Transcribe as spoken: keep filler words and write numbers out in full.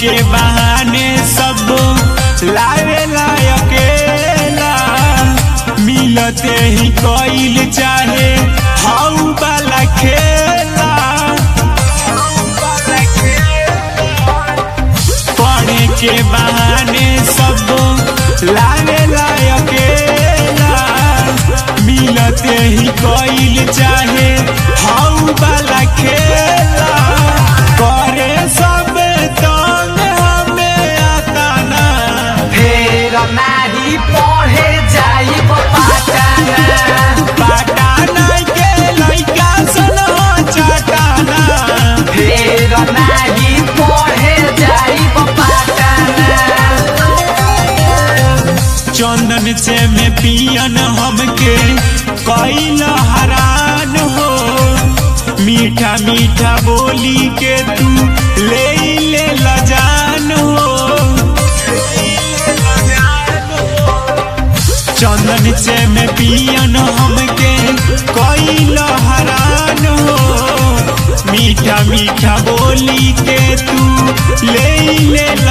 के बहाने सब लावेला अकेला मिलते ही कोइल चाहे हाउ वाला खेला पढ़े के बहाने सब लावेला अकेला मिलते ही कोइल चाहे हाउ वाला खेला करे सब तंग हमें आता ना फेर नाही पढ़े जाई पटाना पटाना के लइका सन चटाना फेर नाही पढ़े जाई पटाना चंदन से में पियन हमके कइल हरान हो मीठा मीठा बोली के तू ले ले लजान हो चंदन से में पियन हमके कइल हरान हो मीठा मीठा बोली के तू ले ले